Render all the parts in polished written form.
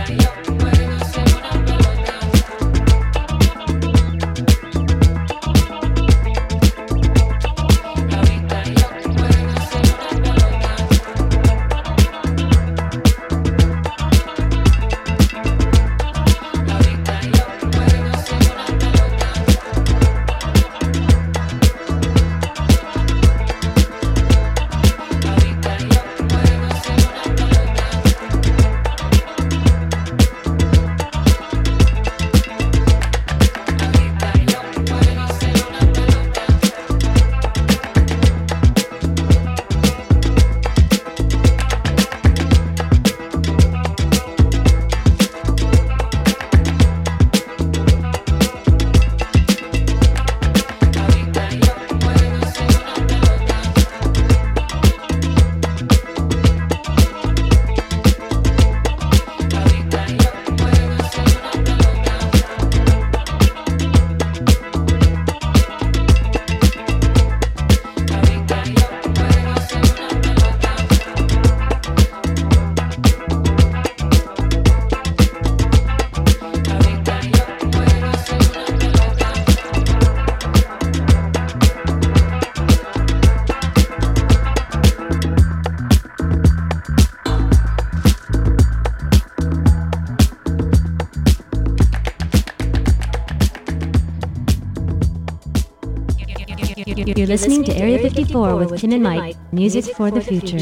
You're listening to Area 54 with Tim and Mike, music for the future.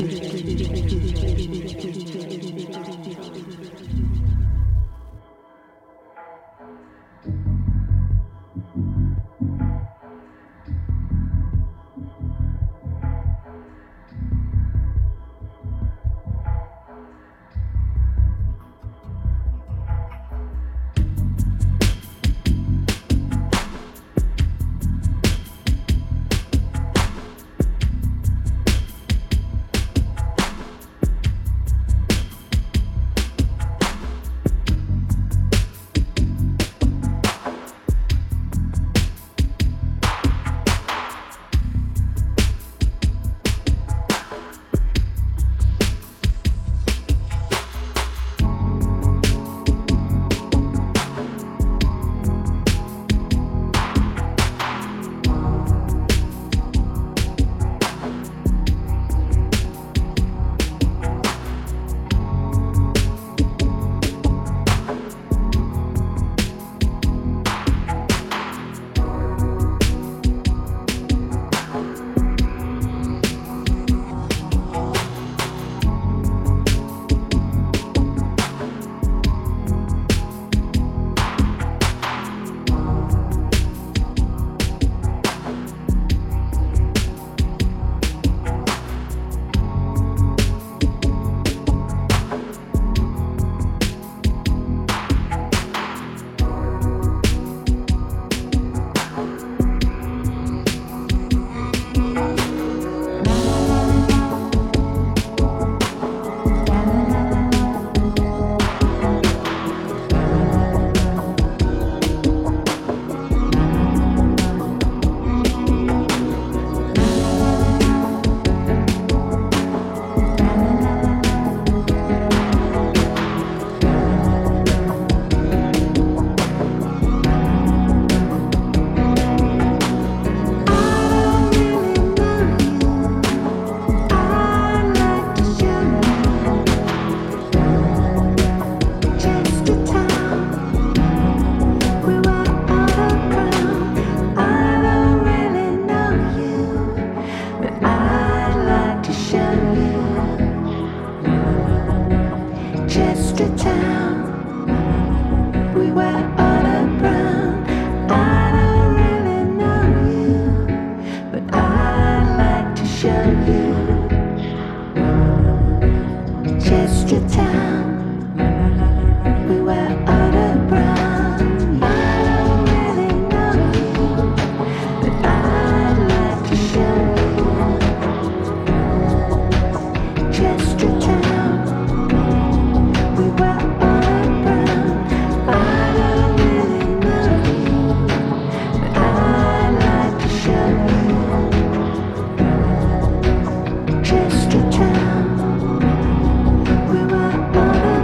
Just a town, we were on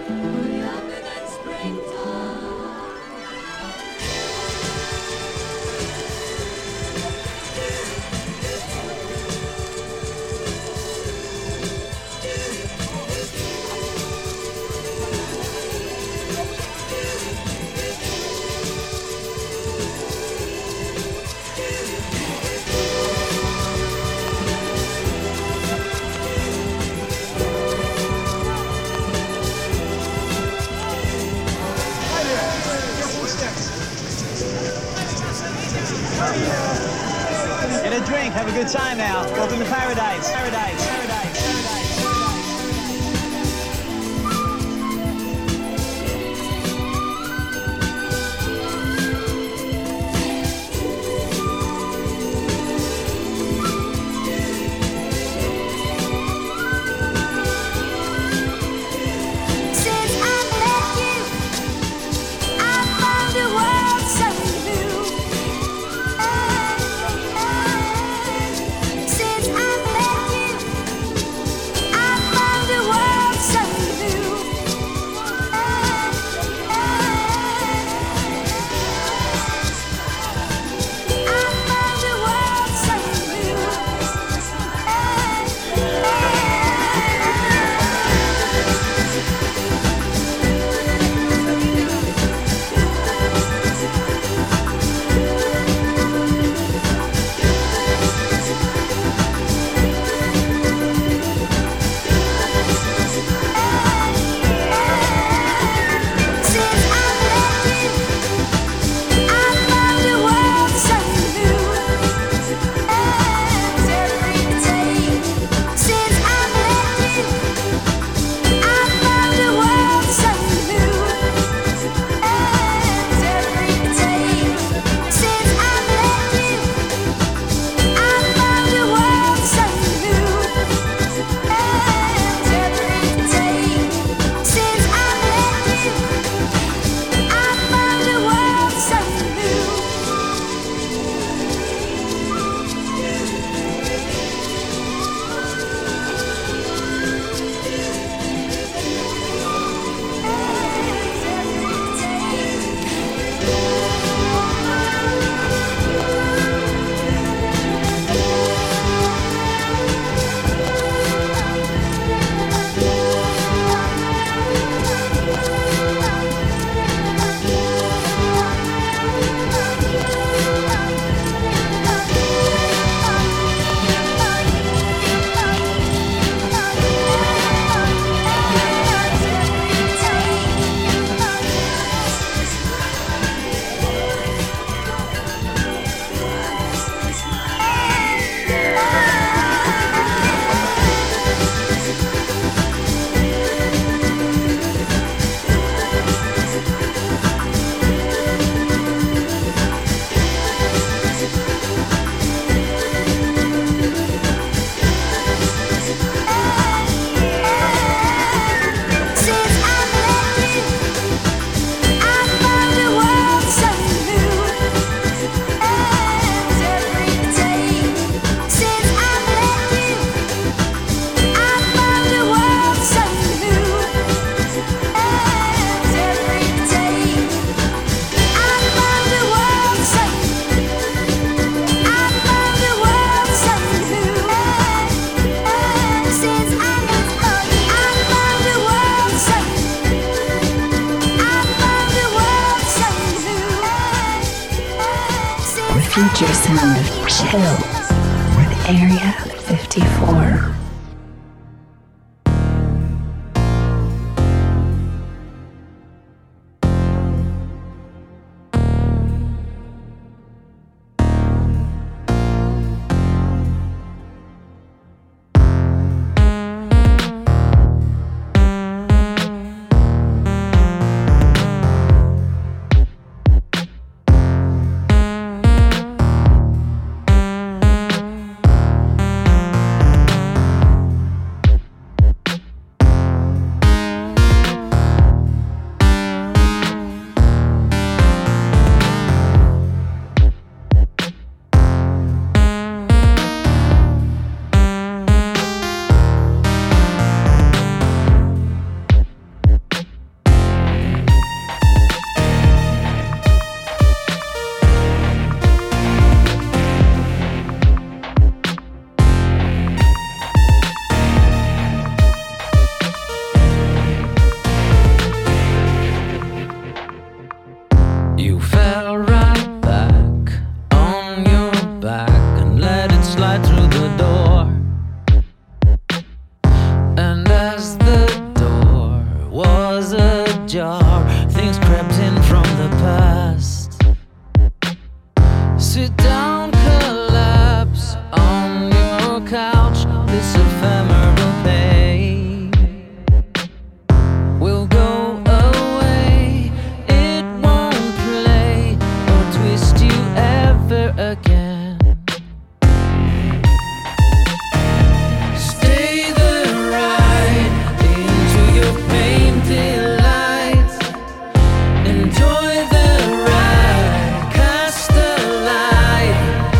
Get a drink, have a good time now. Welcome to paradise. Paradise, paradise, paradise. Future sound of chill with Area 54. ajar. Things crept in from the past. Sit down, collapse on your couch. This ephemeral pain will go away. It won't play or twist you ever again. Stay the ride into your painted lights. Enjoy the ride, cast the light.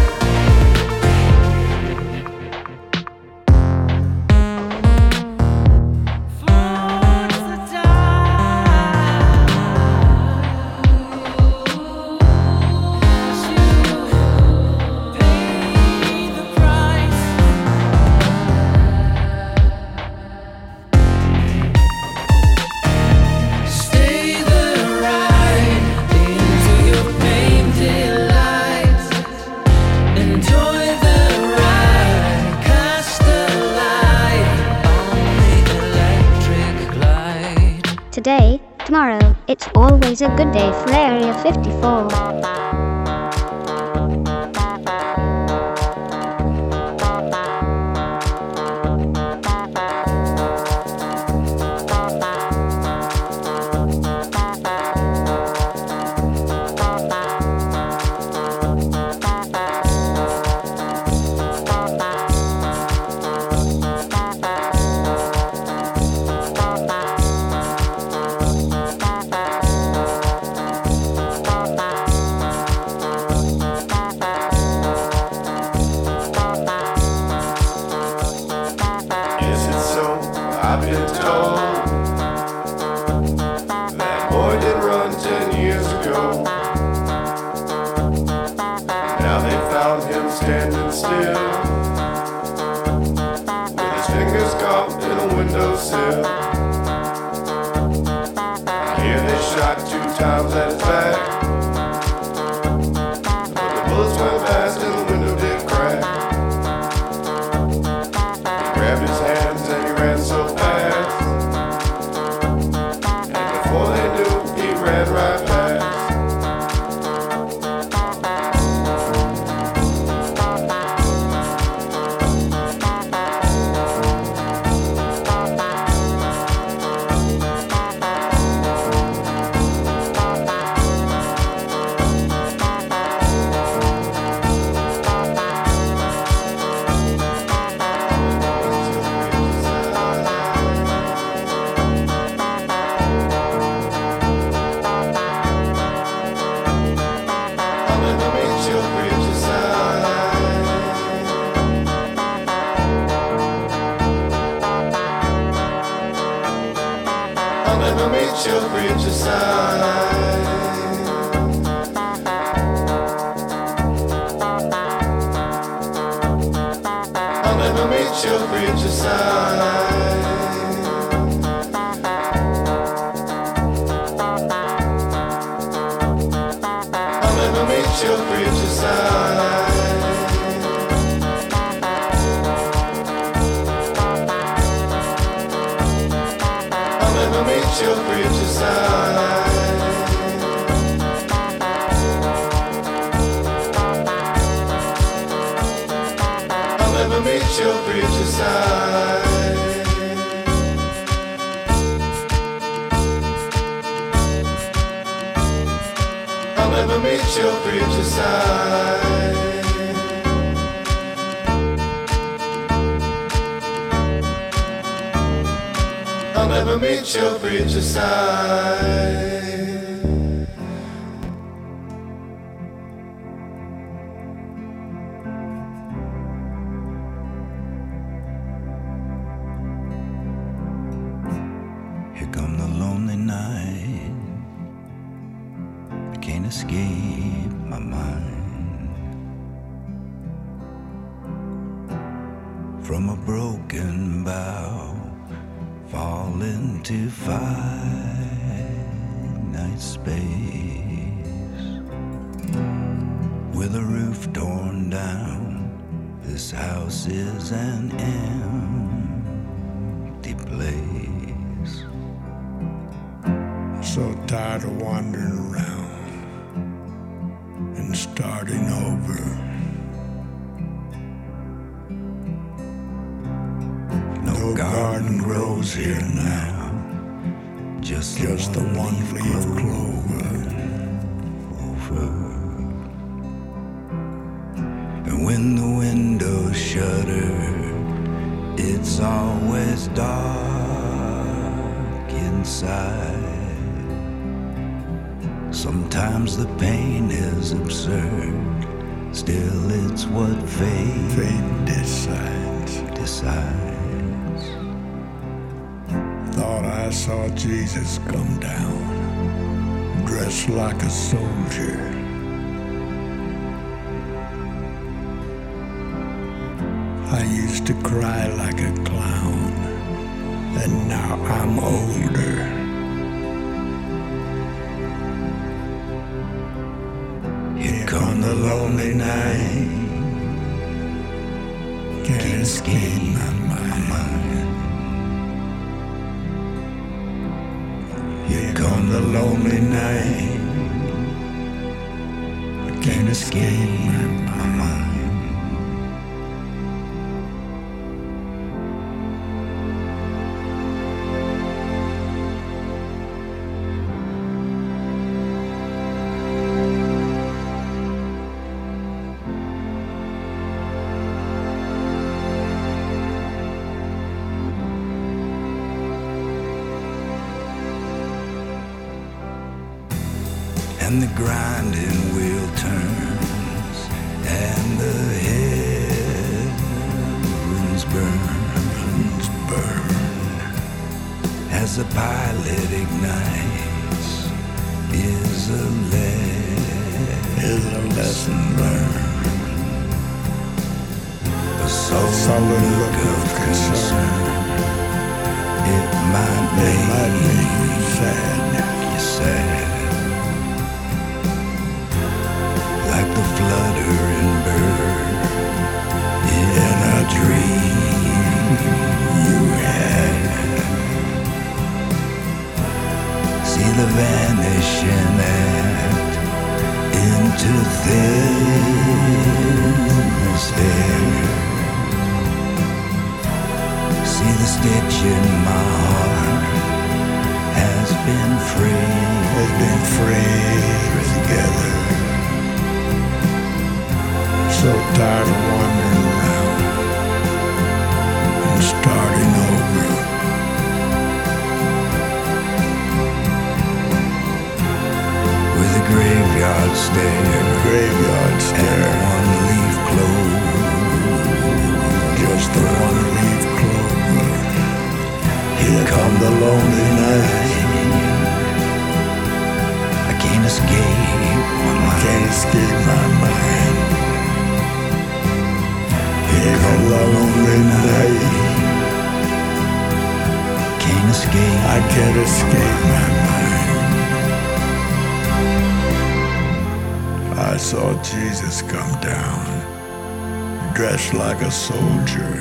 Forge the tide. You pay the price. Stay the ride into your painted lights. Enjoy the ride, cast the light on the electric glide. Today, tomorrow, it's always a good day for Area 54. Is it so? I've been told that boy did run 10 years ago. Now they found him standing still, with his fingers caught in a windowsill. Here they shot 2 times at his back, but the bullets went fast and the window did crack. Grabbed his hands and he ran so fast, and before they knew, he ran right past. I'll never meet your preacher side. I'll never meet your preacher side. I'll never meet your preacher side. I'll never meet your preacher side. I'll never meet your preacher side. I'll never meet your preacher side. I'll never meet your preacher side. I'll never meet your preacher side. Here come the lonely night. I can't escape my mind. From a broken bough, fall into finite space. With a roof torn down, this house is an empty place. so tired of wandering around and starting over. No garden grows here now, just the one-leaf clover. And when the windows shutter, it's always dark inside. Sometimes the pain is absurd, still it's what fate decides. Thought I saw Jesus come down, dressed like a soldier. I used to cry like a clown, and now I'm older. Here come the lonely night, can't escape my mind. Here come the lonely night, I can't escape my mind. And the grinding wheel turns, and the heavens burn, as the pilot ignites. Is a lesson learned. A sullen look of concern, it might make you sad. Like the fluttering bird in a dream you had. See the vanishing act into thinness there. See the stitch in my heart has been free together. So tired of wandering around and starting over. With a graveyard stare, and one-leaf clover, just the one-leaf clover. Here come the lonely night. I can't escape my mind. Here come the lonely night. I can't escape my mind. I saw Jesus come down, dressed like a soldier.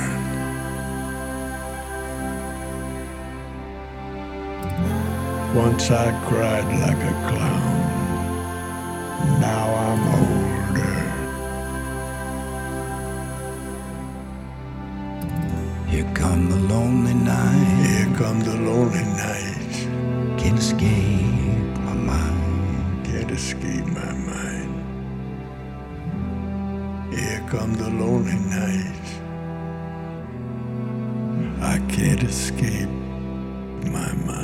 Once I cried like a clown, now I'm older. Here come the lonely night. Here come the lonely night. Can't escape my mind. Can't escape my mind. Here come the lonely night. I can't escape my mind.